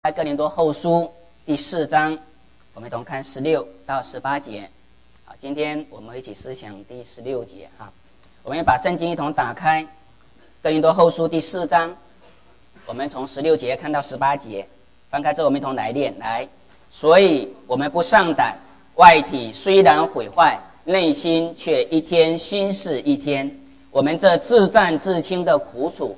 在哥林多后书第4章，我们一同看16到18节。好，今天我们一起思想第16节哈。我们把圣经一同打开，哥林多后书第4章，我们从16节看到18节。翻开之后，我们一同来念。来，所以我们不上胆，外体虽然毁坏，内心却一天新似一天。我们这自战自轻的苦楚，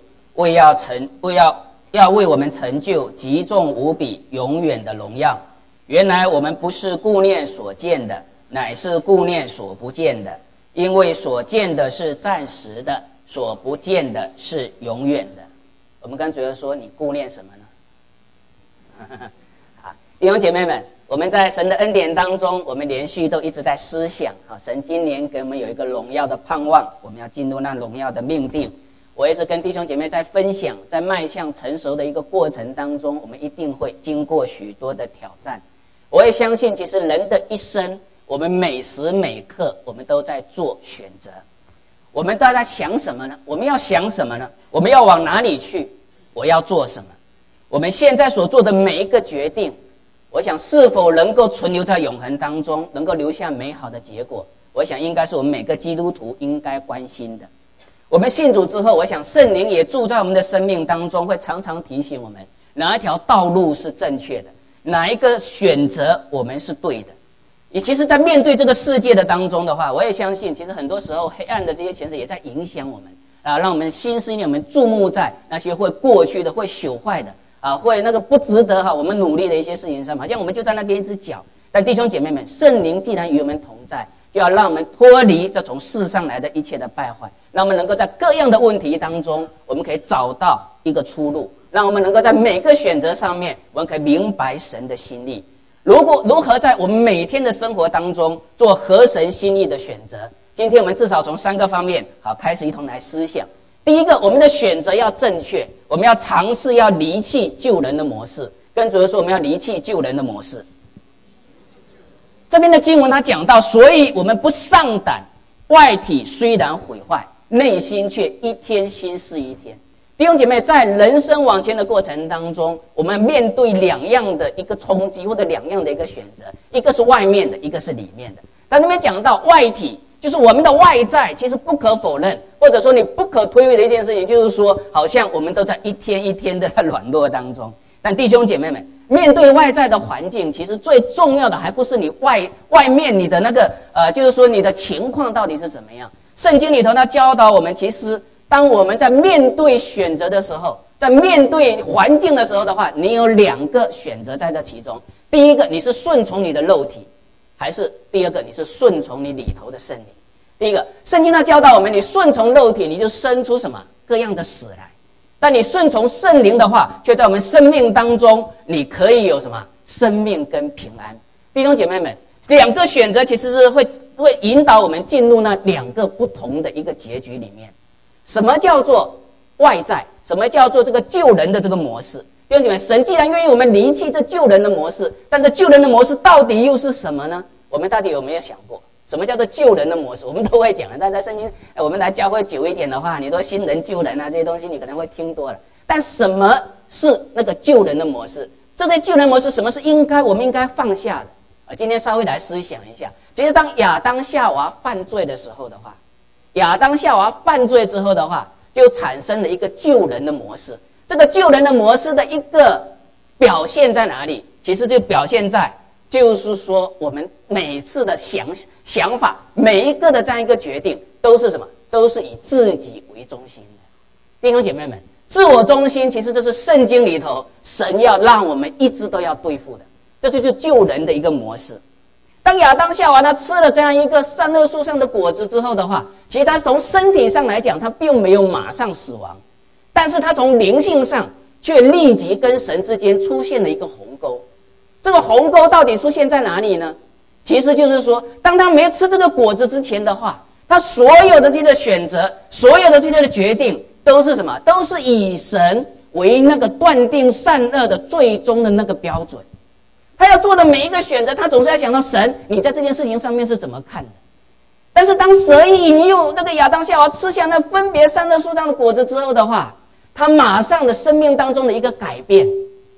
要为我们成就极重无比永远的荣耀。原来我们不是顾念所见的，乃是顾念所不见的，因为所见的是暂时的，所不见的是永远的。我们跟主耶稣说，你顾念什么呢？好，弟兄姐妹们，我们在神的恩典当中，我们连续都一直在思想，神今年给我们有一个荣耀的盼望，我们要进入那荣耀的命定。我也是跟弟兄姐妹在分享，在迈向成熟的一个过程当中，我们一定会经过许多的挑战。我也相信，其实人的一生，我们每时每刻，我们都在做选择。我们都在想什么呢？我们要想什么呢？我们要往哪里去？我要做什么？我们现在所做的每一个决定，我想是否能够存留在永恒当中，能够留下美好的结果，我想应该是我们每个基督徒应该关心的。我们信主之后，我想圣灵也住在我们的生命当中，会常常提醒我们哪一条道路是正确的，哪一个选择我们是对的。也其实在面对这个世界的当中的话，我也相信其实很多时候黑暗的这些权势也在影响我们让我们心思念我们注目在那些会过去的，会朽坏的会那个不值得我们努力的一些事情上，好像我们就在那边一只脚。但弟兄姐妹们，圣灵既然与我们同在，就要让我们脱离这从世上来的一切的败坏，让我们能够在各样的问题当中，我们可以找到一个出路，让我们能够在每个选择上面，我们可以明白神的心意。如何在我们每天的生活当中做合神心意的选择？今天我们至少从3个方面开始一同来思想。第一个，我们的选择要正确，我们要尝试要离弃旧人的模式。跟主耶稣说，我们要离弃旧人的模式。这边的经文他讲到，所以我们不上胆，外体虽然毁坏，内心却一天新似一天。弟兄姐妹，在人生往前的过程当中，我们面对2样的一个冲击，或者2样的一个选择，一个是外面的，一个是里面的。但那边讲到外体，就是我们的外在，其实不可否认，或者说你不可推诿的一件事情，就是说好像我们都在一天一天的软弱当中。但弟兄姐妹们，面对外在的环境，其实最重要的还不是你外面你的那个就是说你的情况到底是怎么样。圣经里头他教导我们，其实当我们在面对选择的时候，在面对环境的时候的话，你有2个选择在这其中。第一个，你是顺从你的肉体，还是第二个，你是顺从你里头的圣灵。第一个，圣经他教导我们，你顺从肉体，你就生出什么各样的死来。但你顺从圣灵的话，却在我们生命当中，你可以有什么生命跟平安。弟兄姐妹们，2个选择其实是会引导我们进入那2个不同的一个结局里面。什么叫做外在？什么叫做这个救人的这个模式？弟兄姐妹，神既然愿意我们离弃这救人的模式，但这救人的模式到底又是什么呢？我们到底有没有想过？什么叫做救人的模式？我们都会讲，但在圣经，我们来教会久一点的话，你说新人救人这些东西你可能会听多了。但什么是那个救人的模式？这个救人模式什么是我们应该放下的？今天稍微来思想一下。其实当亚当夏娃犯罪的时候的话，亚当夏娃犯罪之后的话，就产生了一个救人的模式。这个救人的模式的一个表现在哪里？其实就表现在就是说，我们每次的想法，每一个的这样一个决定，都是什么？都是以自己为中心的。弟兄姐妹们，自我中心，其实这是圣经里头神要让我们一直都要对付的，这就是救人的一个模式。当亚当夏娃他吃了这样一个善恶树上的果子之后的话，其实他从身体上来讲，他并没有马上死亡，但是他从灵性上却立即跟神之间出现了一个鸿沟。这个鸿沟到底出现在哪里呢？其实就是说，当他没吃这个果子之前的话，他所有的这些选择，所有的这些的决定，都是什么？都是以神为那个断定善恶的最终的那个标准。他要做的每一个选择，他总是要想到神，你在这件事情上面是怎么看的？但是当蛇一引诱这个亚当夏娃吃下那分别善恶树上的果子之后的话，他马上的生命当中的一个改变，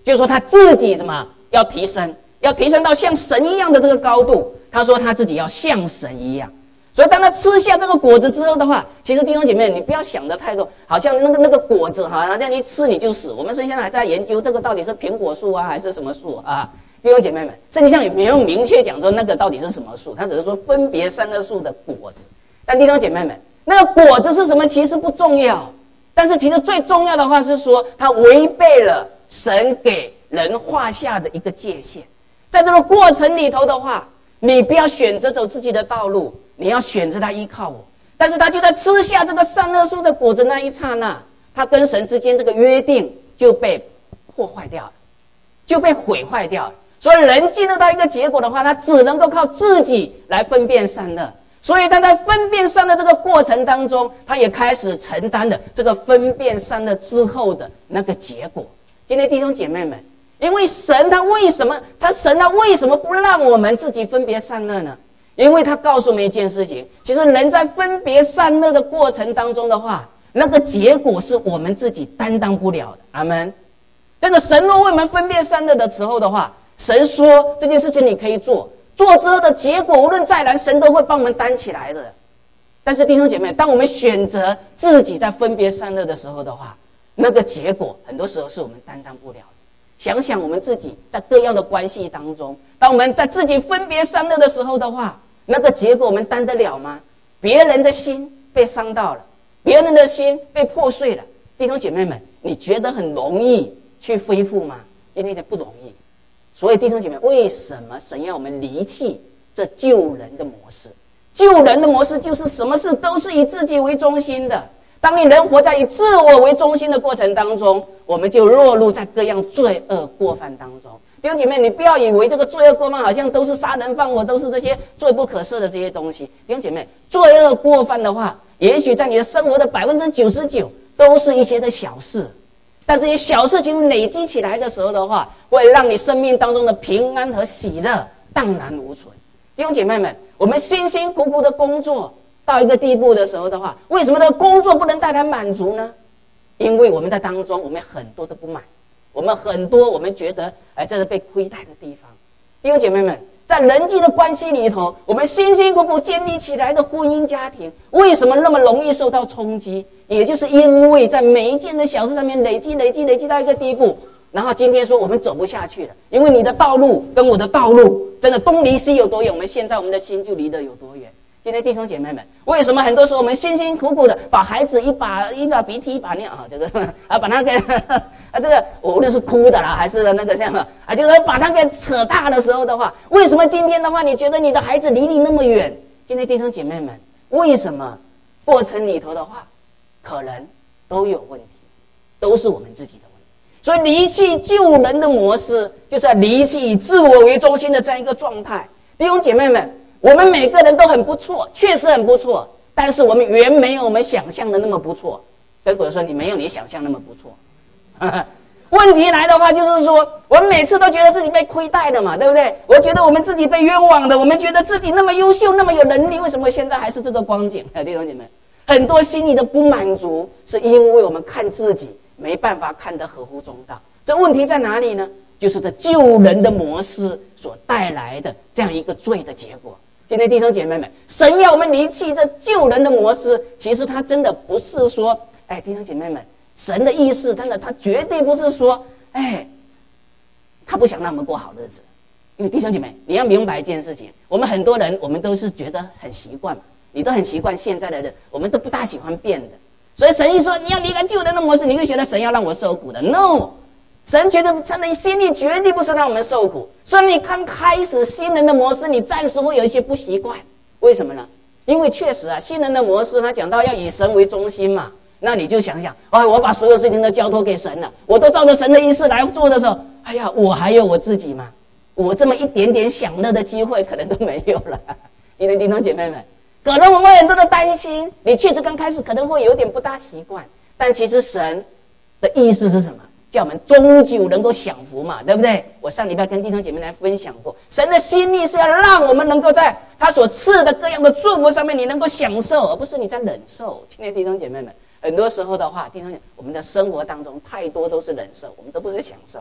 就是说他自己什么要提升，要提升到像神一样的这个高度。他说他自己要像神一样。所以当他吃下这个果子之后的话，其实弟兄姐妹，你不要想的太多，好像那个果子哈，好像你吃你就死。我们圣经上还在研究这个到底是苹果树啊，还是什么树啊？弟兄姐妹们，圣经上也没有明确讲说那个到底是什么树，他只是说分别善恶树的果子。但弟兄姐妹们，那个果子是什么其实不重要，但是其实最重要的话是说，它违背了神给人画下的一个界限。在这个过程里头的话，你不要选择走自己的道路，你要选择他依靠我。但是他就在吃下这个善恶树的果子那一刹那，他跟神之间这个约定就被破坏掉了，就被毁坏掉了。所以人进入到一个结果的话，他只能够靠自己来分辨善恶。所以他在分辨善恶这个过程当中，他也开始承担了这个分辨善恶之后的那个结果。今天弟兄姐妹们，因为神他为什么不让我们自己分别善恶呢？因为他告诉我们一件事情，其实人在分别善恶的过程当中的话，那个结果是我们自己担当不了的。阿们。真的，神若为我们分辨善恶的时候的话，神说这件事情你可以做，做之后的结果无论再难，神都会帮我们担起来的。但是弟兄姐妹，当我们选择自己在分别善恶的时候的话，那个结果很多时候是我们担当不了的。想想我们自己在各样的关系当中，当我们在自己分别善恶的时候的话，那个结果我们担得了吗？别人的心被伤到了，别人的心被破碎了，弟兄姐妹们，你觉得很容易去恢复吗？今天不容易。所以弟兄姐妹，为什么神要我们离弃这救人的模式？救人的模式就是什么事都是以自己为中心的。当你人活在以自我为中心的过程当中，我们就落入在各样罪恶过犯当中。弟兄姐妹，你不要以为这个罪恶过犯好像都是杀人放火，都是这些罪不可赦的这些东西。弟兄姐妹，罪恶过犯的话，也许在你的生活的99%都是一些的小事，但这些小事情累积起来的时候的话，会让你生命当中的平安和喜乐荡然无存。弟兄姐妹们，我们辛辛苦苦的工作到一个地步的时候的话，为什么这个工作不能带来满足呢？因为我们在当中，我们很多的不满，我们觉得这是被亏待的地方。弟兄姐妹们，在人际的关系里头，我们辛辛苦苦建立起来的婚姻家庭，为什么那么容易受到冲击？也就是因为在每一件的小事上面累积到一个地步，然后今天说我们走不下去了，因为你的道路跟我的道路真的东离西有多远，我们现在我们的心就离得有多远。今天弟兄姐妹们，为什么很多时候我们辛辛苦苦的把孩子一把鼻涕一把尿啊，这个把他给这个无论是哭的啦，还是那个像就是把他给扯大的时候的话，为什么今天的话你觉得你的孩子离你那么远？今天弟兄姐妹们，为什么过程里头的话，可能都有问题，都是我们自己的问题。所以离弃救人的模式，就是要离弃以自我为中心的这样一个状态。弟兄姐妹们，我们每个人都很不错，确实很不错，但是我们远没有我们想象的那么不错。跟鬼说你没有你想象那么不错。问题来的话，就是说我们每次都觉得自己被亏待的嘛，对不对？我觉得我们自己被冤枉的，我们觉得自己那么优秀，那么有能力，为什么现在还是这个光景？弟兄姐妹，很多心里的不满足，是因为我们看自己没办法看得合乎中道。这问题在哪里呢？就是这救人的模式所带来的这样一个罪的结果。今天弟兄姐妹们，神要我们离弃这救人的模式，其实他真的不是说，弟兄姐妹们，神的意思真的他绝对不是说，他不想让我们过好日子。因为弟兄姐妹，你要明白一件事情，我们很多人我们都是觉得很习惯嘛，你都很习惯现在的人，我们都不大喜欢变的。所以神一说你要离开救人的模式，你会觉得神要让我受苦的。 No， 神觉得神的心里绝对不是让我们受苦。所以你刚开始新人的模式，你暂时会有一些不习惯。为什么呢？因为确实新人的模式他讲到要以神为中心嘛，那你就想想，我把所有事情都交托给神了，我都照着神的意思来做的时候，我还有我自己嘛，我这么一点点享乐的机会可能都没有了。因为弟兄姐妹们，可能我们很多的担心，你确实刚开始可能会有点不大习惯，但其实神的意思是什么？叫我们终究能够享福嘛，对不对？我上礼拜跟弟兄姐妹来分享过，神的心意是要让我们能够在他所赐的各样的祝福上面，你能够享受，而不是你在忍受。亲爱的弟兄姐妹们，很多时候的话，弟兄姐妹，我们的生活当中太多都是忍受，我们都不是享受。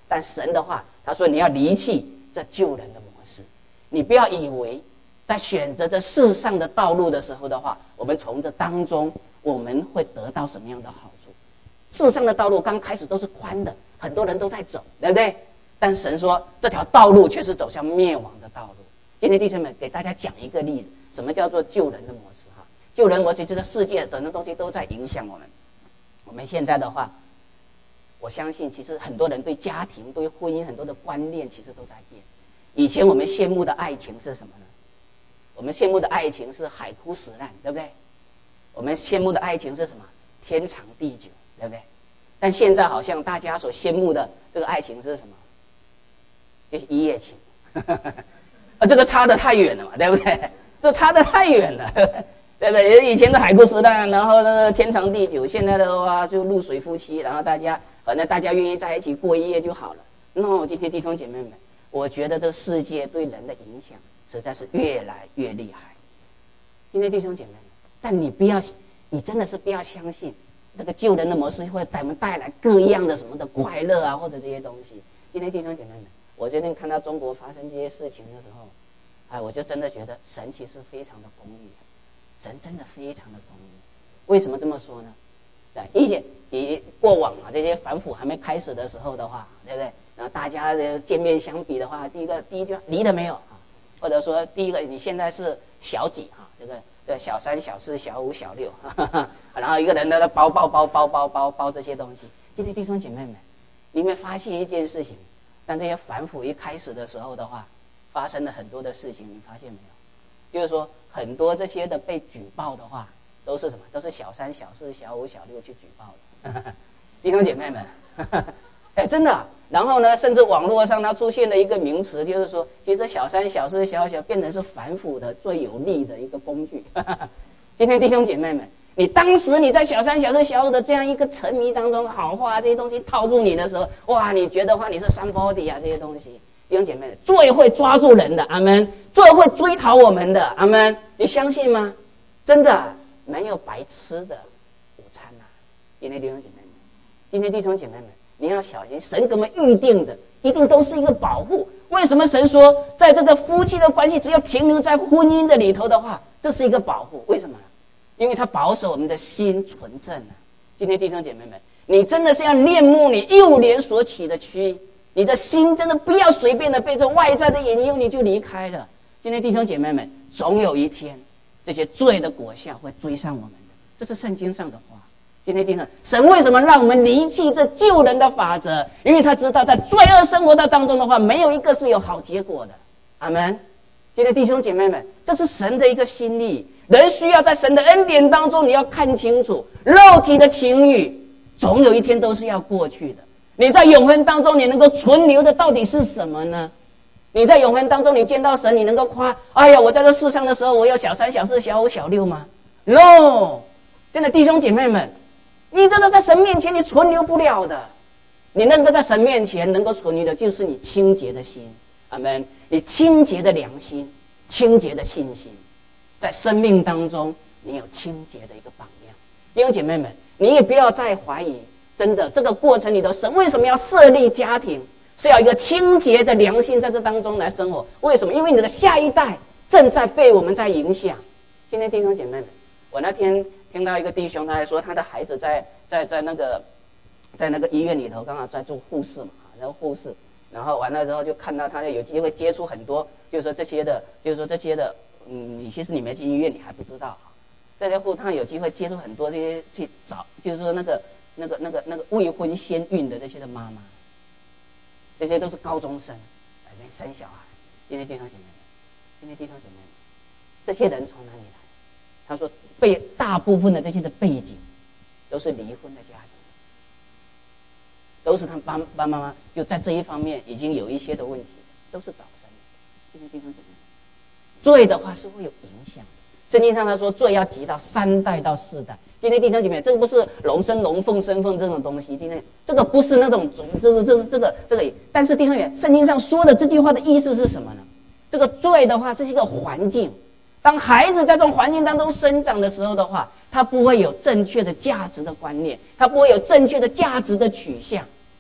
但神的话，他说你要离弃这救人的模式，你不要以为在选择这世上的道路的时候的话，我们从这当中我们会得到什么样的好处？世上的道路刚开始都是宽的，很多人都在走，对不对？但神说这条道路却是走向灭亡的道路。今天弟兄们给大家讲一个例子，什么叫做救人的模式？救人模式，这个世界很多东西都在影响我们。我们现在的话，我相信其实很多人对家庭、对婚姻很多的观念其实都在变。以前我们羡慕的爱情是什么呢？我们羡慕的爱情是海枯石烂，对不对？我们羡慕的爱情是什么？天长地久，对不对？但现在好像大家所羡慕的这个爱情是什么？就是一夜情。这个差得太远了嘛，对不对？这差得太远了，对不对？以前的海枯石烂，然后呢天长地久，现在的话就露水夫妻，然后反正大家愿意在一起过一夜就好了。那今天弟兄姐妹们，我觉得这世界对人的影响实在是越来越厉害。今天弟兄姐妹们，但你真的是不要相信这个救人的模式会给我们带来各样的什么的快乐啊，或者这些东西。今天弟兄姐妹们，我最近看到中国发生这些事情的时候，我就真的觉得神其实非常的公义，神真的非常的公义。为什么这么说呢？以过往这些反腐还没开始的时候的话，对不对？然后大家的见面相比的话，第一句离了没有啊？或者说第一个你现在是小几哈？这个小3、小4、小5、小6，然后一个人在那包这些东西。今天弟兄姐妹们，你们发现一件事情，当这些反腐一开始的时候的话，发生了很多的事情，你发现没有？就是说很多这些的被举报的话，都是什么？都是小3、小4、小5、小6去举报的。弟兄姐妹们，真的。然后呢，甚至网络上它出现了一个名词，就是说，其实小3、小4、小5变成是反腐的最有力的一个工具。今天弟兄姐妹们，你当时你在小3、小4、小5的这样一个沉迷当中，好话这些东西套住你的时候，哇，你觉得话你是somebody啊，这些东西。弟兄姐妹，最会抓住人的，阿们，最会追讨我们的，阿们，你相信吗？真的没有白吃的午餐啊！今天弟兄姐妹们，今天弟兄姐妹们，你要小心，神给我们预定的一定都是一个保护。为什么神说，在这个夫妻的关系只要停留在婚姻的里头的话，这是一个保护？为什么？因为他保守我们的心纯正啊！今天弟兄姐妹们，你真的是要恋慕你幼年所起的躯。你的心真的不要随便的被这外在的引诱你就离开了。今天弟兄姐妹们，总有一天这些罪的果效会追上我们的，这是圣经上的话。今天弟兄，神为什么让我们离弃这救人的法则？因为他知道在罪恶生活的当中的话，没有一个是有好结果的。阿们。今天弟兄姐妹们，这是神的一个心意，人需要在神的恩典当中，你要看清楚，肉体的情欲总有一天都是要过去的。你在永恒当中，你能够存留的到底是什么呢？你在永恒当中，你见到神，你能够夸，哎呀，我在这世上的时候，我有小3、小4、小5、小6吗 ？No， 真的弟兄姐妹们，你真的在神面前，你存留不了的。你能够在神面前能够存留的，就是你清洁的心，阿们，你清洁的良心，清洁的信心，在生命当中，你有清洁的一个榜样。弟兄姐妹们，你也不要再怀疑。真的，这个过程里头，神为什么要设立家庭？是要一个清洁的良心在这当中来生活。为什么？因为你的下一代正在被我们在影响。今天弟兄姐妹们，我那天听到一个弟兄，他还说他的孩子在那个医院里头，刚好在做护士嘛，然后护士，然后完了之后就看到他有机会接触很多，就是说这些的，其实你没进医院，你还不知道。这些护士他有机会接触很多这些去找，就是说那个未婚先孕的这些的妈妈，这些都是高中生，生小孩。今天弟兄姐妹，这些人从哪里来？他说，大部分的这些的背景都是离婚的家庭，都是他爸爸妈妈就在这一方面已经有一些的问题，都是早生的。今天弟兄姐妹，罪的话是会有影响的。圣经上他说，罪要及到3代到4代。今天弟兄姐妹，这个不是龙生龙，凤生凤这种东西。今天这个不是那种，这个。但是弟兄姐妹，圣经上说的这句话的意思是什么呢？这个罪的话，这是一个环境。当孩子在这种环境当中生长的时候的话，他不会有正确的价值的观念，他不会有正确的价值的取向。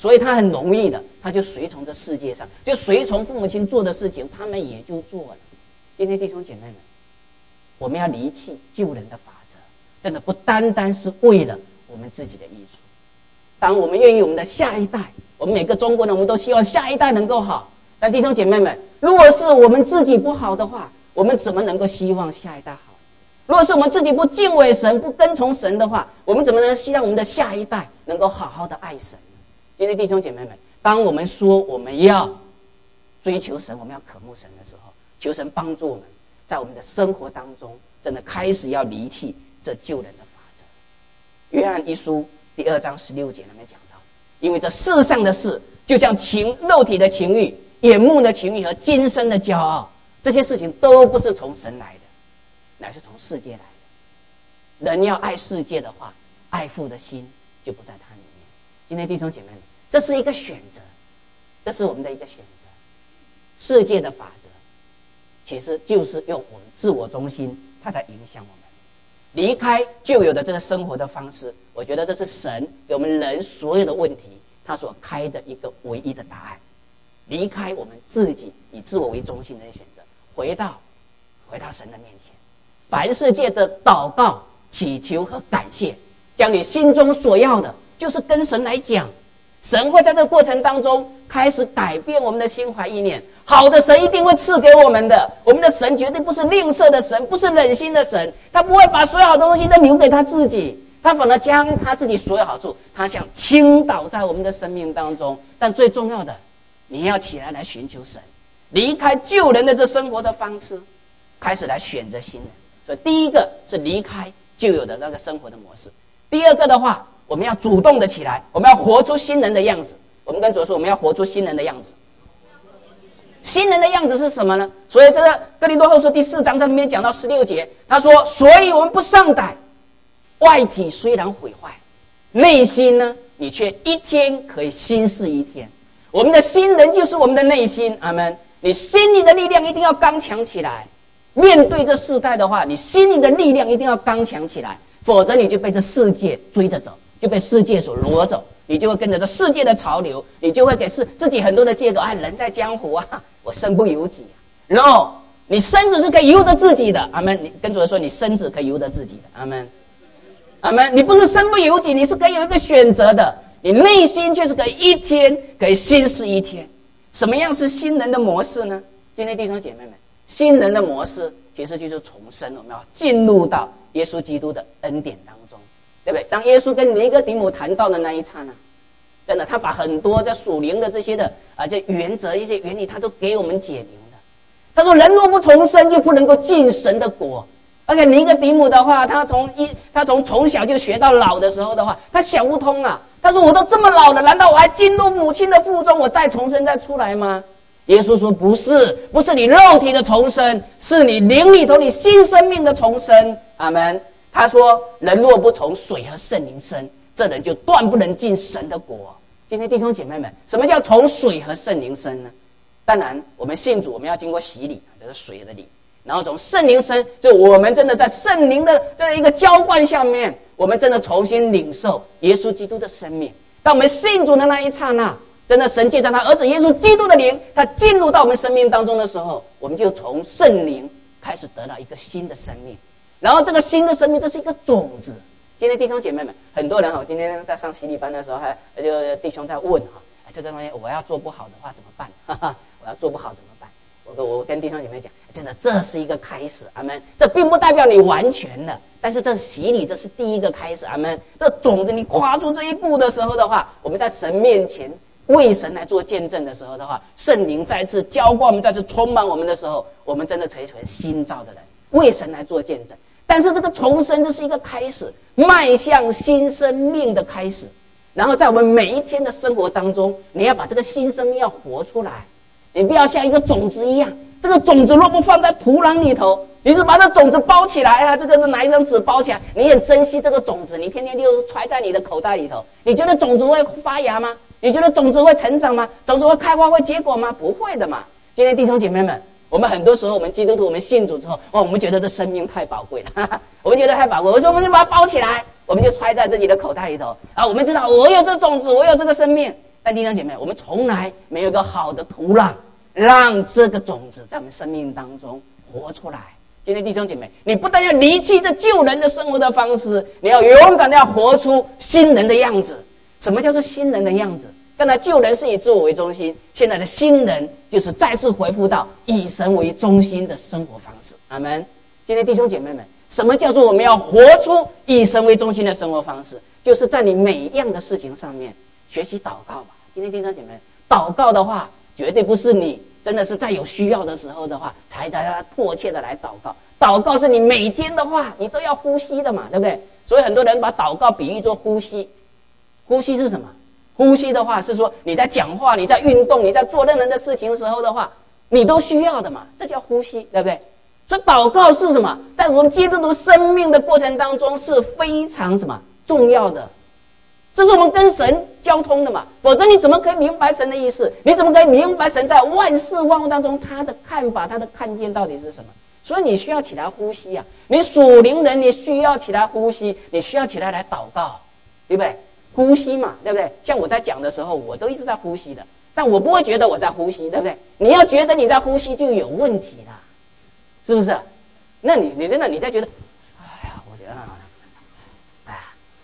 所以他很容易的，他就随从这世界上，就随从父母亲做的事情，他们也就做了。今天弟兄姐妹们，我们要离弃救人的法则，真的不单单是为了我们自己的益处。当我们愿意我们的下一代，我们每个中国人，我们都希望下一代能够好。但弟兄姐妹们，如果是我们自己不好的话，我们怎么能够希望下一代好？如果是我们自己不敬畏神、不跟从神的话，我们怎么能希望我们的下一代能够好好的爱神呢？今天弟兄姐妹们，当我们说我们要追求神，我们要渴慕神的时候，求神帮助我们，在我们的生活当中，真的开始要离弃这救人的法则。约翰一书第2章16节那边讲到，因为这世上的事，就像肉体的情欲、眼目的情欲和今生的骄傲，这些事情都不是从神来的，乃是从世界来的。人要爱世界的话，爱父的心就不在他里面。今天弟兄姐妹们，这是一个选择，这是我们的一个选择。世界的法则其实就是用我们自我中心，它在影响我们。离开旧有的这个生活的方式，我觉得这是神给我们人所有的问题他所开的一个唯一的答案。离开我们自己以自我为中心的选择，回到神的面前，凡世界的祷告、祈求和感谢，将你心中所要的就是跟神来讲，神会在这个过程当中开始改变我们的心怀意念。好的神一定会赐给我们的，我们的神绝对不是吝啬的神，不是忍心的神，他不会把所有好的东西都留给他自己，他反而将他自己所有好处，他想倾倒在我们的生命当中。但最重要的，你要起来寻求神，离开旧人的这生活的方式，开始来选择新人。所以第一个是离开旧有的那个生活的模式，第二个的话，我们要主动的起来，我们要活出新人的样子。我们跟主说，我们要活出新人的样子。新人的样子是什么呢？所以这个哥林多后书第4章在里面讲到16节，他说，所以我们不上胆，外体虽然毁坏，内心呢，你却一天可以新似一天。我们的新人就是我们的内心，阿们。你心里的力量一定要刚强起来，面对这世代的话，你心里的力量一定要刚强起来，否则你就被这世界追着走，就被世界所掳走，你就会跟着这世界的潮流，你就会给自己很多的借口，人在江湖啊，我身不由己。然后你身子是可以由得自己的，阿们。你跟主人说，你身子可以由得自己的，阿们，阿们。你不是身不由己，你是可以有一个选择的，你内心却是可以一天可以新似一天。什么样是新人的模式呢？今天弟兄姐妹们，新人的模式其实就是重生，我们要进入到耶稣基督的恩典当中，对不对？当耶稣跟尼哥底母谈到的那一刹那，真的他把很多在属灵的这些的这原则、一些原理，他都给我们解明的。他说，人若不重生，就不能够进神的国。而且尼哥底母的话，他从小就学到老的时候的话，他想不通啊。他说，我都这么老了，难道我还进入母亲的腹中，我再重生再出来吗？耶稣说，不是你肉体的重生，是你灵里头你新生命的重生。阿们。他说，人若不从水和圣灵生，这人就断不能进神的国。今天弟兄姐妹们，什么叫从水和圣灵生呢？当然我们信主，我们要经过洗礼，这是水的礼。然后从圣灵生，就我们真的在圣灵的这一个浇灌下面，我们真的重新领受耶稣基督的生命。当我们信主的那一刹那，真的神借着他儿子耶稣基督的灵，他进入到我们生命当中的时候，我们就从圣灵开始得到一个新的生命。然后这个新的生命，这是一个种子。今天弟兄姐妹们，很多人今天在上洗礼班的时候，就弟兄在问这个东西我要做不好的话怎么办？我要做不好怎么办？我跟弟兄姐妹讲，真的这是一个开始，阿们。这并不代表你完全了，但是这洗礼这是第一个开始，阿们。这种子你跨出这一步的时候的话，我们在神面前为神来做见证的时候的话，圣灵再次浇灌我们，再次充满我们的时候，我们真的成为新造的人，为神来做见证。但是这个重生，这是一个开始，迈向新生命的开始。然后在我们每一天的生活当中，你要把这个新生命要活出来。你不要像一个种子一样，这个种子若不放在土壤里头，你是把这种子包起来这个拿一张纸包起来，你很珍惜这个种子，你天天就揣在你的口袋里头，你觉得种子会发芽吗？你觉得种子会成长吗？种子会开花会结果吗？不会的嘛。今天弟兄姐妹们，我们很多时候我们基督徒我们信主之后，我们觉得这生命太宝贵了，我们觉得太宝贵，我说我们就把它包起来，我们就揣在自己的口袋里头我们知道我有这种子，我有这个生命。 但弟兄姐妹，我们从来没有一个好的土壤，让这个种子在我们生命当中活出来。今天弟兄姐妹，你不但要离弃这旧人的生活的方式，你要勇敢的要活出新人的样子。什么叫做新人的样子？刚才旧人是以自我为中心，现在的新人就是再次回复到以神为中心的生活方式。阿们。今天弟兄姐妹们，什么叫做我们要活出以神为中心的生活方式？就是在你每一样的事情上面学习祷告吧。今天弟兄姐妹，祷告的话，绝对不是你真的是在有需要的时候的话，才迫切的来祷告。祷告是你每天的话，你都要呼吸的嘛，对不对？所以很多人把祷告比喻作呼吸。呼吸是什么？呼吸的话是说你在讲话、你在运动、你在做任何的事情的时候的话，你都需要的嘛，这叫呼吸，对不对？所以祷告是什么？在我们基督徒生命的过程当中是非常什么重要的。这是我们跟神交通的嘛，否则你怎么可以明白神的意思？你怎么可以明白神在万事万物当中他的看法、他的看见到底是什么？所以你需要起来呼吸啊！你属灵人，你需要起来呼吸，你需要起来来祷告，对不对？呼吸嘛，对不对？像我在讲的时候，我都一直在呼吸的，但我不会觉得我在呼吸，对不对？你要觉得你在呼吸就有问题了，是不是？那你真的你在觉得，哎呀，我觉得，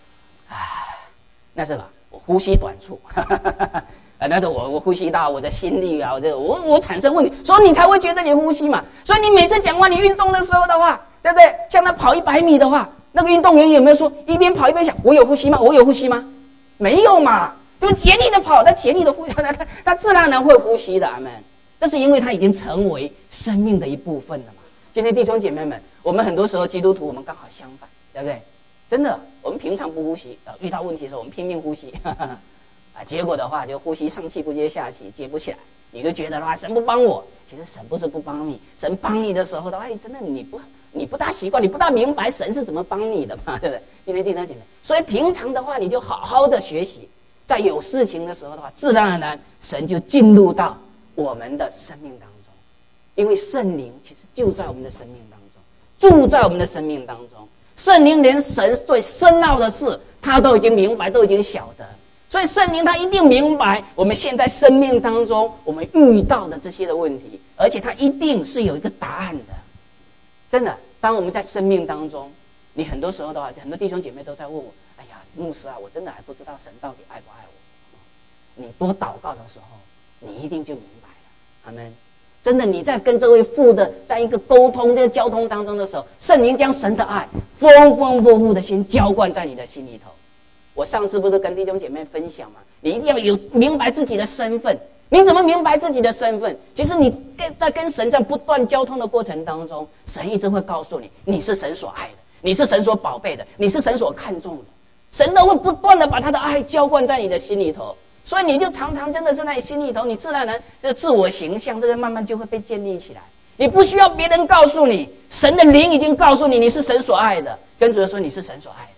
那是吧？我呼吸短促，那个我呼吸到我的心率啊，我产生问题，所以你才会觉得你呼吸嘛。所以你每次讲话，你运动的时候的话，对不对？像他跑100米的话，那个运动员有没有说一边跑一边想我有呼吸吗？我有呼吸吗？没有嘛，就竭力的跑，他竭力的呼吸，他自然而然会呼吸的。阿们。这是因为他已经成为生命的一部分了嘛。今天弟兄姐妹们，我们很多时候基督徒我们刚好相反，对不对？真的，我们平常不呼吸，遇到问题的时候我们拼命呼吸，结果的话就呼吸上气不接下气，接不起来，你就觉得的话神不帮我。其实神不是不帮你，神帮你的时候的话，真的你不大习惯，你不大明白神是怎么帮你的嘛，对不对？今天弟兄姐妹，所以平常的话你就好好的学习，在有事情的时候的话，自然而然神就进入到我们的生命当中，因为圣灵其实就在我们的生命当中，住在我们的生命当中。圣灵连神最深奥的事他都已经明白，都已经晓得，所以圣灵他一定明白我们现在生命当中我们遇到的这些的问题，而且他一定是有一个答案的。真的，当我们在生命当中，你很多时候的话，很多弟兄姐妹都在问我，哎呀，牧师啊，我真的还不知道神到底爱不爱我。你多祷告的时候，你一定就明白了。阿们。真的，你在跟这位父的在一个沟通、这个交通当中的时候，圣灵将神的爱丰丰富富的先浇灌在你的心里头。我上次不是跟弟兄姐妹分享吗？你一定要有明白自己的身份。你怎么明白自己的身份？其实你在跟神在不断交通的过程当中，神一直会告诉你，你是神所爱的，你是神所宝贝的，你是神所看重的。神都会不断的把他的爱浇灌在你的心里头。所以你就常常真的是在你心里头，你自然而然的自我形象，这个慢慢就会被建立起来。你不需要别人告诉你，神的灵已经告诉你，你是神所爱的。跟主耶稣说你是神所爱的，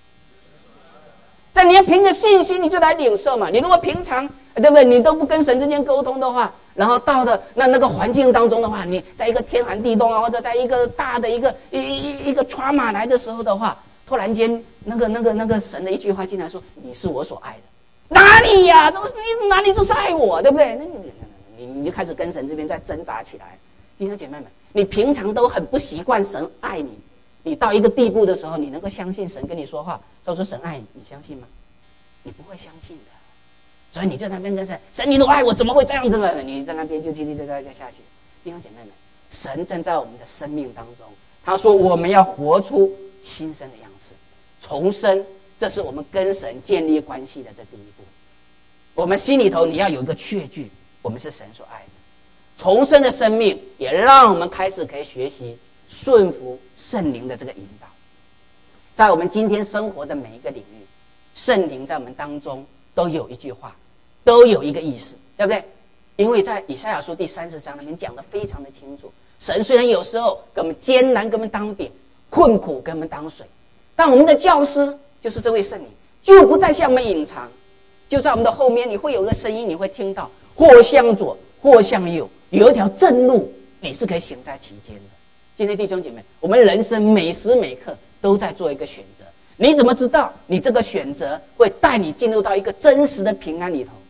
在你要凭着信心，你就来领受嘛。你如果平常对不对，你都不跟神之间沟通的话，然后到了那个环境当中的话，你在一个天寒地冻啊，或者在一个大的一个 trauma 来的时候的话，突然间那个神的一句话进来说，你是我所爱的。哪里呀？这个你哪里是爱我，对不对？那你就开始跟神这边在挣扎起来。弟兄姐妹们，你平常都很不习惯神爱你，你到一个地步的时候，你能够相信神跟你说话，说神爱你，你相信吗？你不会相信的。所以你在那边跟神你都爱我，怎么会这样子呢？你在那边就叽叽喳喳再下去。弟兄姐妹们，神正在我们的生命当中，他说我们要活出新生的样式，重生。这是我们跟神建立关系的这第一步。我们心里头你要有一个确据，我们是神所爱的。重生的生命也让我们开始可以学习顺服圣灵的这个引导。在我们今天生活的每一个领域，圣灵在我们当中都有一句话，都有一个意思，对不对？因为在以赛亚书第30章那边讲得非常的清楚，神虽然有时候给我们艰难，给我们当饼，困苦给我们当水，但我们的教师就是这位圣灵，就不再向我们隐藏，就在我们的后面，你会有一个声音，你会听到或向左或向右，有一条正路，你是可以行在其间的。今天弟兄姐妹，我们人生每时每刻都在做一个选择，你怎么知道你这个选择会带你进入到一个真实的平安里头？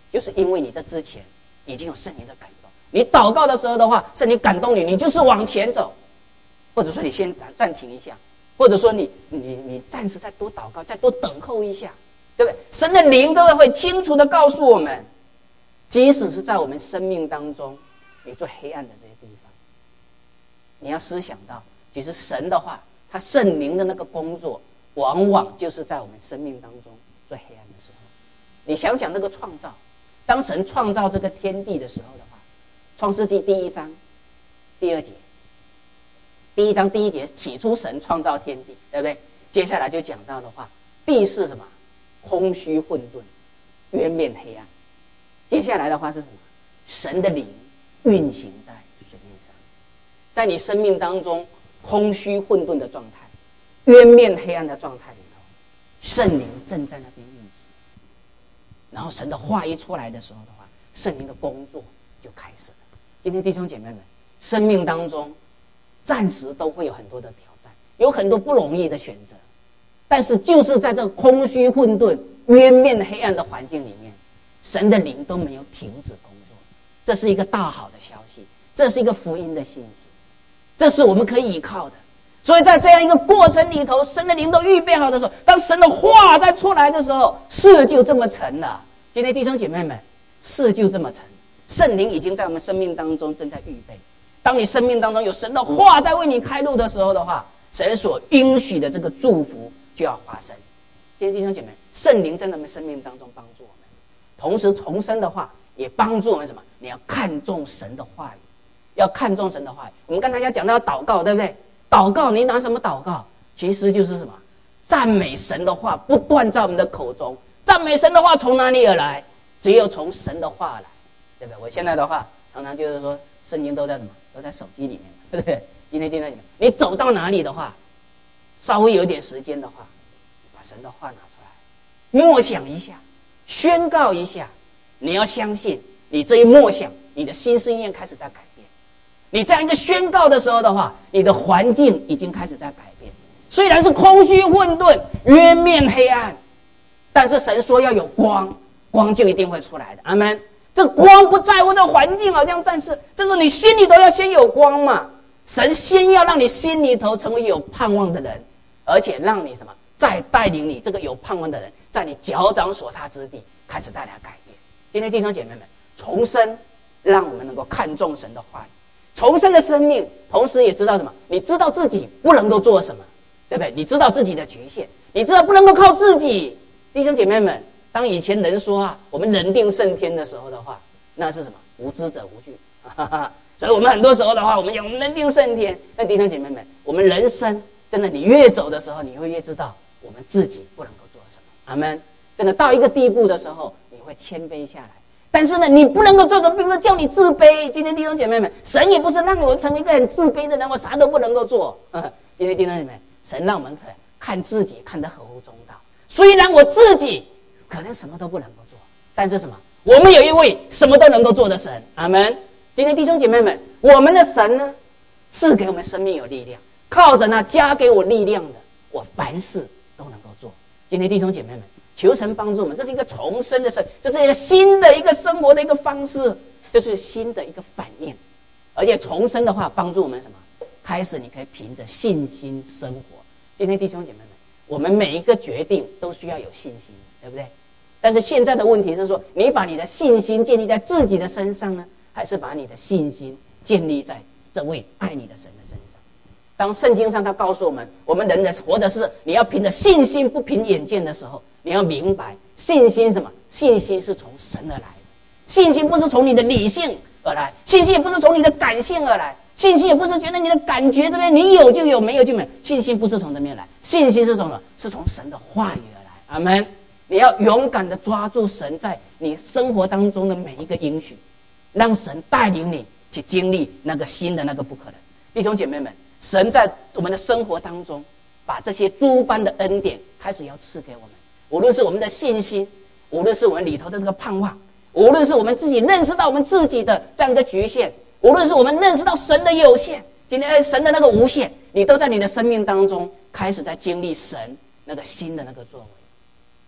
就是因为你在之前已经有圣灵的感动。你祷告的时候的话，圣灵感动你，你就是往前走，或者说你先暂停一下，或者说你暂时再多祷告，再多等候一下，对不对？神的灵都会清楚的告诉我们，即使是在我们生命当中有最黑暗的这些地方，你要思想到，其实神的话，他圣灵的那个工作，往往就是在我们生命当中最黑暗的时候。你想想那个创造，当神创造这个天地的时候的话，创世纪第1章第2节，第1章第1节，起初神创造天地，对不对？接下来就讲到的话，地是什么？空虚混沌，渊面黑暗。接下来的话是什么？神的灵运行在水面上，在你生命当中空虚混沌的状态，渊面黑暗的状态里头，圣灵正在那边运行。然后神的话一出来的时候的话，圣灵的工作就开始了。今天弟兄姐妹们，生命当中暂时都会有很多的挑战，有很多不容易的选择，但是就是在这个空虚混沌、渊面黑暗的环境里面，神的灵都没有停止工作。这是一个大好的消息，这是一个福音的信息，这是我们可以依靠的。所以在这样一个过程里头，神的灵都预备好的时候，当神的话再出来的时候，事就这么成了。今天弟兄姐妹们，事就这么成，圣灵已经在我们生命当中正在预备。当你生命当中有神的话在为你开路的时候的话，神所应许的这个祝福就要发生。今天弟兄姐妹，圣灵在我们生命当中帮助我们，同时重生的话也帮助我们什么？你要看重神的话语，要看重神的话语。我们刚才要讲到要祷告，对不对？祷告，你拿什么祷告？其实就是什么？赞美神的话不断在我们的口中。赞美神的话从哪里而来？只有从神的话来，对不对？我现在的话常常就是说，圣经都在什么？都在手机里面，对不对？今天听到你们，你走到哪里的话，稍微有点时间的话，把神的话拿出来，默想一下，宣告一下。你要相信，你这一默想，你的心思意念开始在改变。你这样一个宣告的时候的话，你的环境已经开始在改变。虽然是空虚混沌、渊面黑暗，但是神说要有光，光就一定会出来的。阿们。这光不在乎这环境好像暂时，这是你心里头要先有光嘛。神先要让你心里头成为有盼望的人，而且让你什么？再带领你这个有盼望的人，在你脚掌所踏之地开始带来改变。今天弟兄姐妹们，重生让我们能够看重神的话语。重生的生命，同时也知道什么？你知道自己不能够做什么，对不对？你知道自己的局限，你知道不能够靠自己。弟兄姐妹们，当以前人说啊，我们人定胜天的时候的话，那是什么？无知者无惧。所以我们很多时候的话，我们讲我们人定胜天。但弟兄姐妹们，我们人生真的，你越走的时候，你会越知道我们自己不能够做什么。阿们。真的到一个地步的时候，你会谦卑下来。但是呢，你不能够做什么，比如说叫你自卑。今天弟兄姐妹们，神也不是让我们成为一个很自卑的人，我啥都不能够做。今天弟兄姐妹们，神让我们看自己看得合乎中道。虽然我自己可能什么都不能够做，但是什么？我们有一位什么都能够做的神。阿们。今天弟兄姐妹们，我们的神呢，赐给我们生命有力量，靠着那加给我力量的，我凡事都能够做。今天弟兄姐妹们，求神帮助我们，这是一个重生的神，这是一个新的一个生活的一个方式，这是新的一个反应。而且重生的话，帮助我们什么？开始你可以凭着信心生活。今天弟兄姐妹们，我们每一个决定都需要有信心，对不对？但是现在的问题是说，你把你的信心建立在自己的身上呢，还是把你的信心建立在这位爱你的神的身上？当圣经上他告诉我们，我们人的活的是你要凭着信心，不凭眼见的时候，你要明白信心什么？信心是从神而来的，信心不是从你的理性而来，信心也不是从你的感性而来，信心也不是觉得你的感觉这边你有就有，没有就没有，信心不是从这边来，信心是从什么？是从神的话语而来。阿们。你要勇敢的抓住神在你生活当中的每一个应许，让神带领你去经历那个新的那个不可能。弟兄姐妹们，神在我们的生活当中把这些诸般的恩典开始要赐给我们，无论是我们的信心，无论是我们里头的这个盼望，无论是我们自己认识到我们自己的这样一个局限，无论是我们认识到神的有限，今天神的那个无限，你都在你的生命当中开始在经历神那个新的那个作为。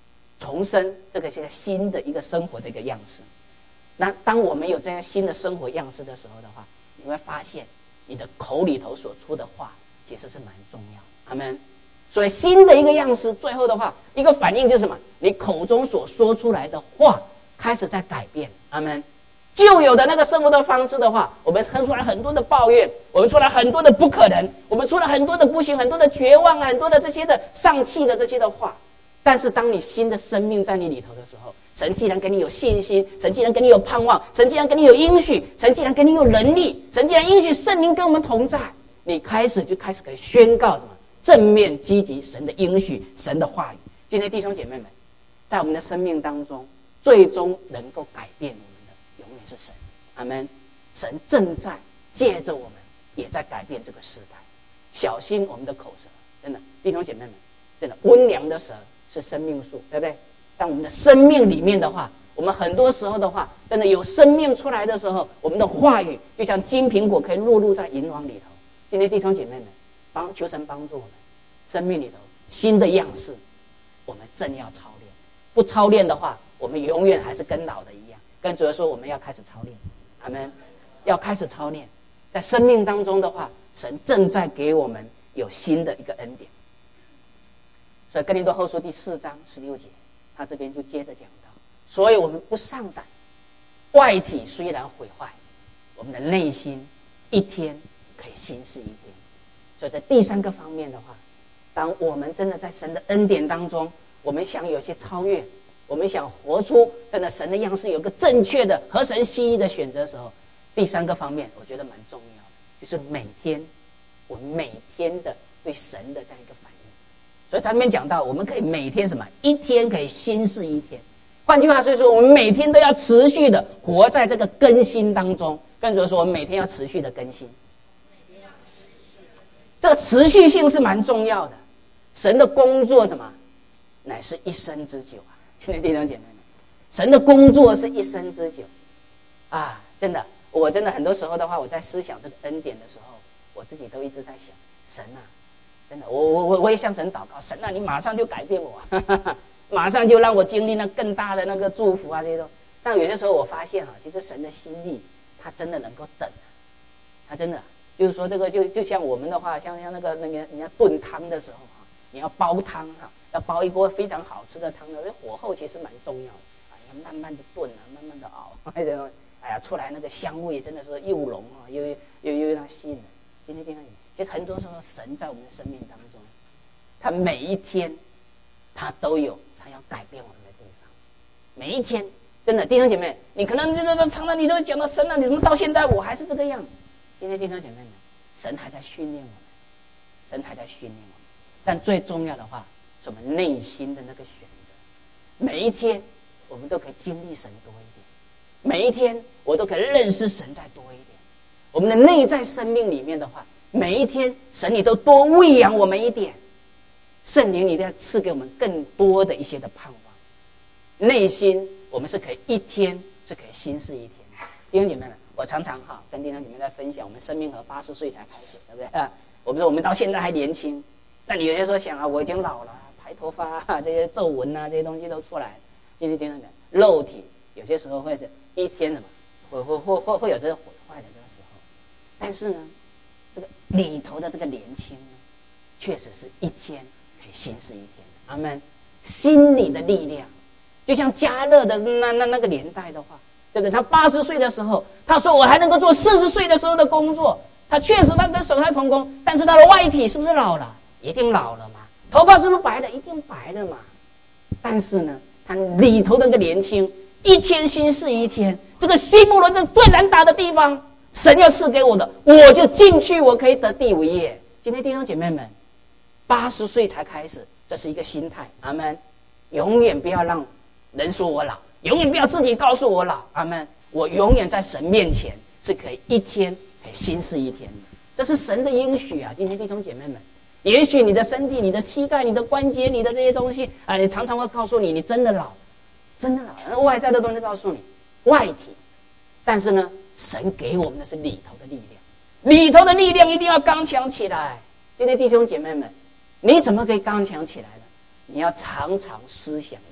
重生这个现在新的一个生活的一个样式。那当我们有这样新的生活样式的时候的话，你会发现你的口里头所出的话其实是蛮重要的。阿们。所以新的一个样式，最后的话一个反应就是什么？你口中所说出来的话开始在改变。阿们。旧有的那个生活的方式的话，我们生出来很多的抱怨，我们出来很多的不可能，我们出来很多的不行，很多的绝望，很多的这些的丧气的这些的话。但是当你新的生命在你里头的时候，神既然给你有信心，神既然给你有盼望，神既然给你有应许，神既然给你有能力，神既然应许圣灵跟我们同在，你开始可以宣告什么？正面积极神的应许，神的话语。今天弟兄姐妹们，在我们的生命当中，最终能够改变我们的永远是神。阿们。神正在借着我们也在改变这个时代。小心我们的口舌，真的弟兄姐妹们，真的温良的舌是生命树，对不对？当我们的生命里面的话，我们很多时候的话，真的有生命出来的时候，我们的话语就像金苹果可以落入在银网里头。今天弟兄姐妹们，求神帮助我们生命里头新的样式，我们正要操练。不操练的话，我们永远还是跟老的一样。跟主耶稣说，我们要开始操练。阿们。要开始操练，在生命当中的话，神正在给我们有新的一个恩典。所以哥林多后书第4章16节，他这边就接着讲到，所以我们不上胆，外体虽然毁坏，我们的内心一天可以新似一天。所以在第3个方面的话，当我们真的在神的恩典当中，我们想有些超越，我们想活出真的神的样式，有个正确的合神心意的选择的时候，第3个方面我觉得蛮重要的，就是我们每天的对神的这样一个反应。所以他那边讲到，我们可以每天什么？一天可以新似一天。换句话说，我们每天都要持续的活在这个更新当中。跟着说，我们每天要持续的更新。这个持续性是蛮重要的。神的工作什么？乃是一生之久啊！今天弟兄姐妹们，神的工作是一生之久啊！真的。我真的很多时候的话，我在思想这个恩典的时候，我自己都一直在想，神啊，真的，我也向神祷告，神啊，你马上就改变我，马上就让我经历那更大的那个祝福啊，这些都。但有些时候我发现其实神的心意，他真的能够等，他真的就是说这个就像我们的话，像那个人家炖汤的时候你要煲汤要煲一锅非常好吃的汤的，火候其实蛮重要的要慢慢的炖慢慢的熬，出来那个香味真的是又浓又让吸引人。今天其实很多时候神在我们的生命当中，他每一天他都有他要改变我们的地方。每一天真的弟兄姐妹，你可能常常你都会讲到神啊，你怎么到现在我还是这个样子？今天弟兄姐妹们，神还在训练我们，神还在训练我们。但最重要的话，是我们内心的那个选择。每一天我们都可以经历神多一点。每一天我都可以认识神再多一点。我们的内在生命里面的话，每一天神你都多喂养我们一点，圣灵你都要赐给我们更多的一些的盼望。内心我们是可以一天是可以新似一天的。弟兄姐妹们，我常常跟弟兄姐妹在分享，我们生命和80岁才开始，对不对？我们说我们到现在还年轻，但你有些时候想我已经老了，白头发这些皱纹这些东西都出来了。弟兄姐妹，肉体有些时候会是一天什么会有这个毁坏的这个时候，但是呢，这个里头的这个年轻呢，确实是一天可以新似一天的。阿们。心理的力量，就像迦勒的那个年代的话，对不对？他80岁的时候，他说我还能够做40岁的时候的工作。他确实他跟守太同工，但是他的外体是不是老了？一定老了嘛。头发是不是白了？一定白了嘛。但是呢，他里头的那个年轻，一天新似一天。这个希伯伦这最难打的地方，神要赐给我的，我就进去，我可以得地为业。今天弟兄姐妹们，80岁才开始，这是一个心态。阿们。永远不要让人说我老，永远不要自己告诉我老。阿们。我永远在神面前是可以一天可以新似一天的，这是神的应许啊！今天弟兄姐妹们，也许你的身体、你的膝盖、你的关节、你的这些东西你常常会告诉你真的老，真的老。外在的东西告诉你外体，但是呢，神给我们的是里头的力量，里头的力量一定要刚强起来。今天弟兄姐妹们，你怎么可以刚强起来呢？你要常常思想耶稣。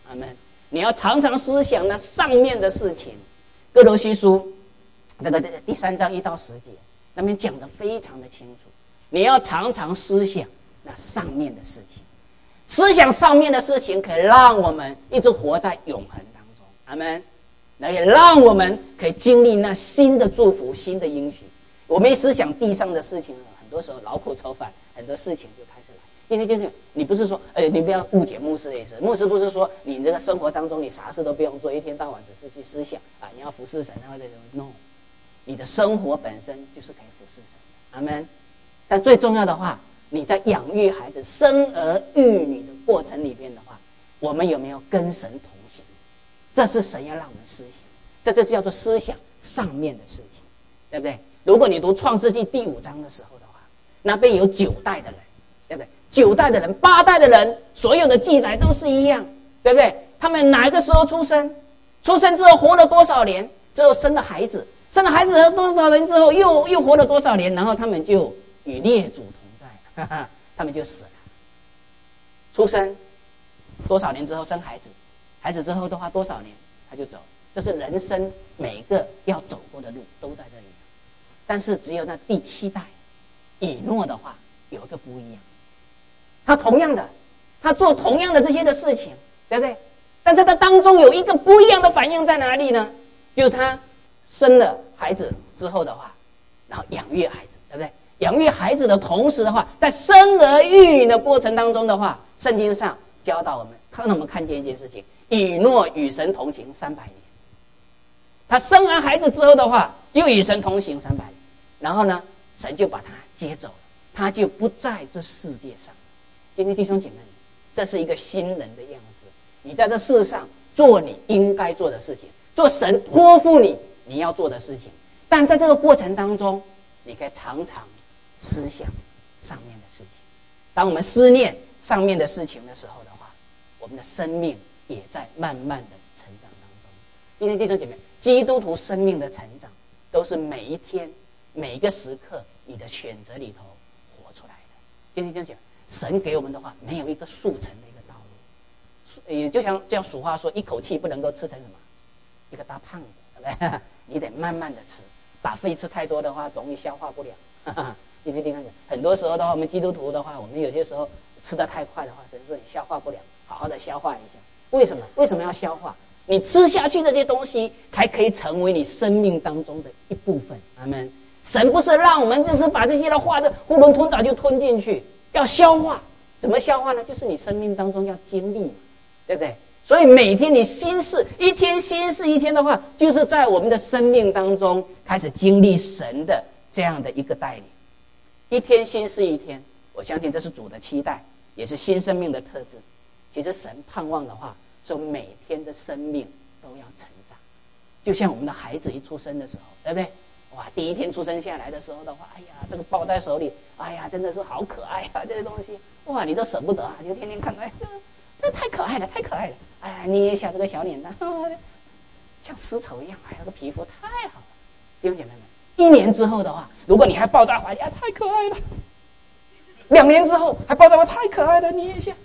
阿们。你要常常思想那上面的事情。哥罗西书这个第3章1到10节，那边讲得非常的清楚。你要常常思想那上面的事情，思想上面的事情，可以让我们一直活在永恒当中。阿们。那也让我们可以经历那新的祝福、新的应许。我们一思想地上的事情，很多时候劳苦愁烦，很多事情就开始来。今天就是你不是说，你不要误解牧师的意思。牧师不是说你这个生活当中你啥事都不用做，一天到晚只是去思想啊，你要服侍神啊，或者什么 no， 你的生活本身就是可以服侍神的。阿们。但最重要的话，你在养育孩子、生儿育女的过程里边的话，我们有没有跟神同行？这是神要让我们思想，这叫做思想上面的事情，对不对？如果你读创世纪第5章的时候的话，那边有9代的人，对不对？9代的人、8代的人，所有的记载都是一样，对不对？他们哪一个时候出生？出生之后活了多少年？之后生了孩子，生了孩子和多少人之后又活了多少年？然后他们就与列祖同在，他们就死了。出生多少年之后生孩子？孩子之后的话多少年他就走，这是人生每个要走过的路都在这里。但是只有那第7代以诺的话有一个不一样，他同样的，他做同样的这些的事情，对不对？但在他当中有一个不一样的反应在哪里呢？就是他生了孩子之后的话，然后养育孩子，对不对？养育孩子的同时的话，在生儿育女的过程当中的话，圣经上教导我们，让我们看见一件事情：以诺与神同行300年。他生完孩子之后的话，又与神同行300年，然后呢，神就把他接走了，他就不在这世界上。今天弟兄姐妹，这是一个新人的样式。你在这世上做你应该做的事情，做神托付你要做的事情，但在这个过程当中，你可以常常思想上面的事情。当我们思念上面的事情的时候的话，我们的生命也在慢慢的成长当中。今天弟兄姐妹，基督徒生命的成长都是每一天每一个时刻你的选择里头活出来的。今天弟兄姐妹，神给我们的话没有一个速成的一个道路，也就像这样俗话说，一口气不能够吃成什么一个大胖子，对不对？你得慢慢的吃，把肺吃太多的话容易消化不了。今天弟兄姐妹，很多时候的话，我们基督徒的话，我们有些时候吃得太快的话，神说你消化不了，好好的消化一下。为什么？为什么要消化？你吃下去这些东西，才可以成为你生命当中的一部分。阿们。神不是让我们就是把这些的话的囫囵吞枣就吞进去，要消化。怎么消化呢？就是你生命当中要经历嘛，对不对？所以每天你心事一天，心事一天的话，就是在我们的生命当中开始经历神的这样的一个带领。一天心事一天，我相信这是主的期待，也是新生命的特质。其实神盼望的话，是我们每天的生命都要成长。就像我们的孩子一出生的时候，对不对？哇，第一天出生下来的时候的话，哎呀，这个抱在手里，哎呀，真的是好可爱啊！这些东西，哇，你都舍不得啊，就天天看，哎，这太可爱了，太可爱了！哎呀，捏一下这个小脸蛋，像丝绸一样，哎，这个皮肤太好了。弟兄姐妹们，1年之后的话，如果你还抱在怀里，啊，太可爱了；2年之后还抱在怀里，太可爱了，捏一下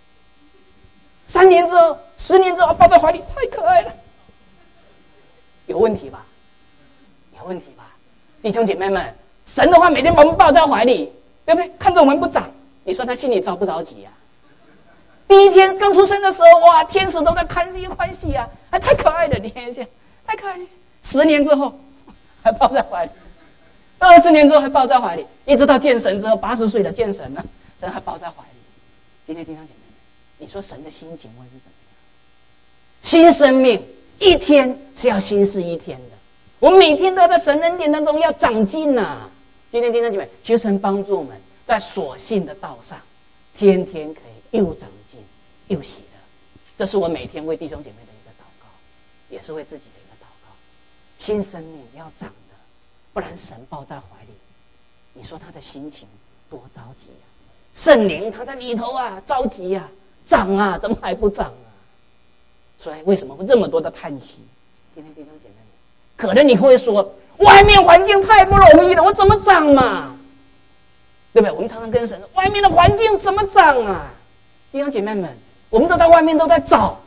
；3年之后、10年之后抱在怀里，太可爱了。有问题吧？有问题吧？弟兄姐妹们，神的话每天把我们抱在怀里，对不对？看着我们不长，你说他心里着不着急呀？第一天刚出生的时候，哇，天使都在看喜欢喜啊，还太可爱了，你看一下，太可爱了。10年之后还抱在怀里，20年之后还抱在怀里，一直到见神之后，80岁了见神了，神还抱在怀里。今天弟兄姐妹们，你说神的心情会是怎么样？新生命一天是要新事一天的。我们每天都要在神恩典当中要长进啊！今天弟兄姐妹，求神帮助我们在所信的道上，天天可以又长进又喜乐。这是我每天为弟兄姐妹的一个祷告，也是为自己的一个祷告。新生命要长的，不然神抱在怀里，你说他的心情多着急啊！圣灵他在里头啊，着急啊，长啊，怎么还不长啊？所以为什么会这么多的叹息？今天弟兄姐妹，可能你会说，外面环境太不容易了，我怎么长嘛？对不对？我们常常跟神说，外面的环境怎么长啊？弟兄姐妹们，我们都在外面都在找，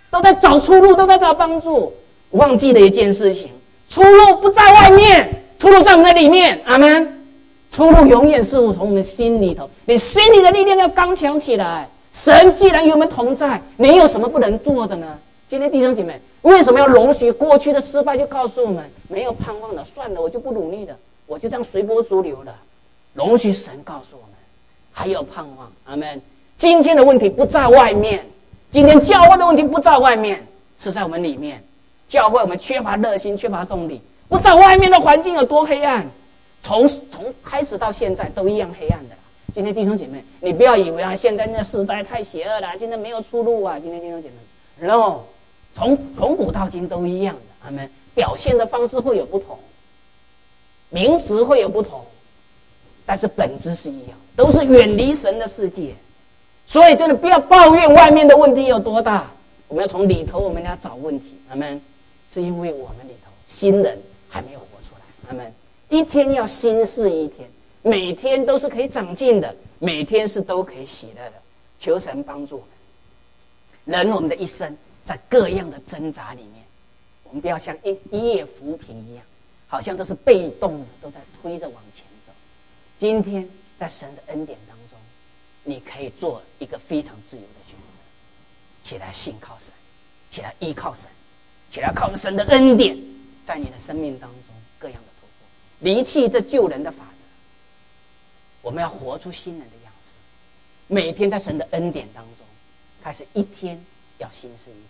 都在找出路，都在找帮助。忘记了一件事情，出路不在外面，出路在我们的里面。阿们。出路永远是从我们心里头，你心里的力量要刚强起来。神既然与我们同在，你有什么不能做的呢？今天弟兄姐妹，为什么要容许过去的失败？就告诉我们没有盼望了，算了，我就不努力了，我就这样随波逐流了。容许神告诉我们还有盼望。阿们。今天的问题不在外面，今天教会的问题不在外面，是在我们里面。教会我们缺乏热心，缺乏动力，不在外面的环境有多黑暗，从开始到现在都一样黑暗的啦。今天弟兄姐妹，你不要以为现在那时代太邪恶了，今天没有出路啊。今天弟兄姐妹 ，no， 从古到今都一样的。他们表现的方式会有不同，名词会有不同，但是本质是一样，都是远离神的世界。所以真的不要抱怨外面的问题有多大，我们要从里头我们要找问题。阿们。是因为我们里头新人还没有活出来。阿们。一天要新事一天，每天都是可以长进的，每天是都可以喜乐的。求神帮助我们，人我们的一生在各样的挣扎里面，我们不要像一叶浮萍一样，好像都是被动的，都在推着往前走。今天在神的恩典当中，你可以做一个非常自由的选择，起来信靠神，起来依靠神，起来靠着神的恩典，在你的生命当中各样的突破，离弃这救人的法则。我们要活出新人的样式，每天在神的恩典当中，开始一天要新事一天。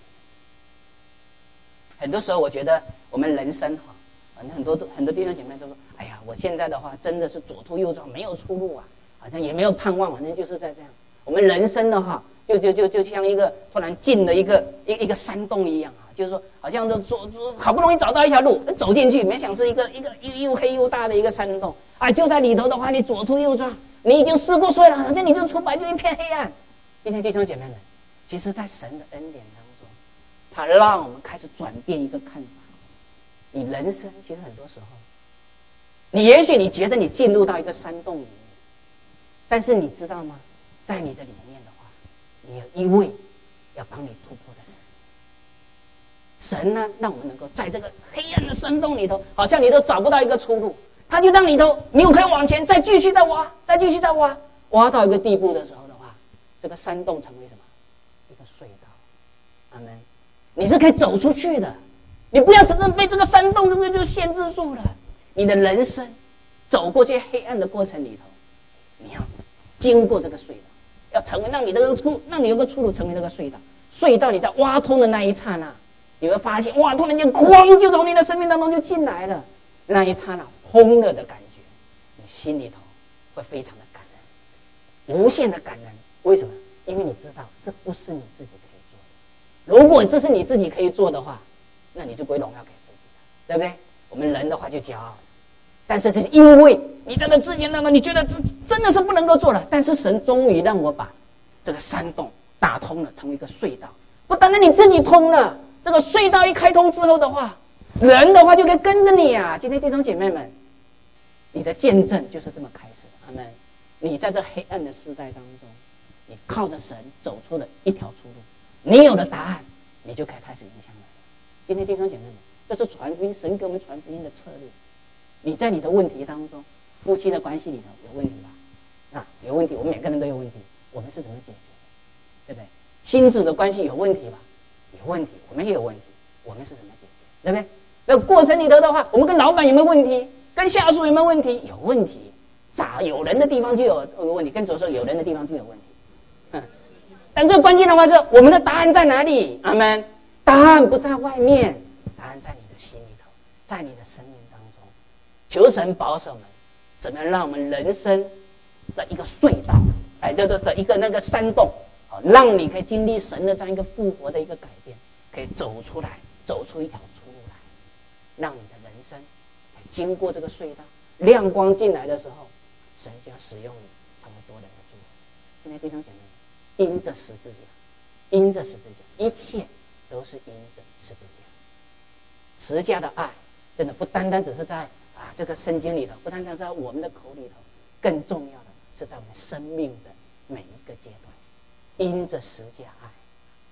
很多时候，我觉得我们人生很多弟兄姐妹都说：“哎呀，我现在的话真的是左突右撞，没有出路啊，好像也没有盼望，反正就是在这样。”我们人生的话，就像一个突然进了一个山洞一样啊，就是说，好像好不容易找到一条路，走进去，没想是一个又黑又大的一个山洞啊！就在里头的话，你左突右撞，你已经试过睡了，好像你就出来就一片黑暗。今天弟兄姐妹们，其实，在神的恩典当中，他让我们开始转变一个看法。你人生其实很多时候，也许你觉得你进入到一个山洞里面，但是你知道吗？在你的里面的话，你有一位要帮你突破的神。神呢，让我们能够在这个黑暗的山洞里头，好像你都找不到一个出路，他就让你又可以往前，再继续再挖，挖到一个地步的时候的话，这个山洞成为什么？一个隧道。阿们。你是可以走出去的，你不要真正被这个山洞就限制住了。你的人生走过这些黑暗的过程里头，你要经过这个隧道。要成为让你有个出路，成为那个隧道。隧道你在挖通的那一刹那，你会发现，哇！突然间，哐，就从你的生命当中就进来了。那一刹那，轰了的感觉，你心里头会非常的感恩，无限的感恩。为什么？因为你知道，这不是你自己可以做的。如果这是你自己可以做的话，那你就归荣耀给自己了，对不对？我们人的话就骄傲。但是是因为你在这之前当中，你觉得这真的是不能够做了，但是神终于让我把这个山洞打通了，成为一个隧道。不单单你自己通了，这个隧道一开通之后的话，人的话就可以跟着你啊。今天弟兄姐妹们，你的见证就是这么开始的。阿们。你在这黑暗的时代当中，你靠着神走出了一条出路，你有了答案，你就可以开始影响人。今天弟兄姐妹们，这是传福音，神给我们传福音的策略。你在你的问题当中，夫妻的关系里头有问题吧？有问题，我们每个人都有问题，我们是怎么解决的？对不对？亲子的关系有问题吧？有问题，我们也有问题，我们是怎么解决？对不对？那过程里头的话，我们跟老板有没有问题？跟下属有没有问题？有问题。有人的地方就有问题，跟左手有人的地方就有问题。但最关键的话是，我们的答案在哪里？阿们。答案不在外面，答案在你的心里头，在你的生命当中。求神保守我们，怎么样让我们人生的一个隧道，的一个那个山洞，让你可以经历神的这样一个复活的一个改变，可以走出来，走出一条出路来，让你的人生经过这个隧道，亮光进来的时候，神就要使用你，成为多人的祝福。今天弟兄姐妹，因着十字架，因着十字架，一切都是因着十字架。十字架的爱，真的不单单只是在这个圣经里头，不单单在我们的口里头，更重要的是在我们生命的每一个阶段，因着十字架爱，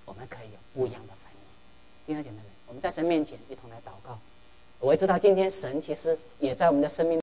我们可以有不一样的反应。弟兄姐妹们，我们在神面前一同来祷告。我也知道今天神其实也在我们的生命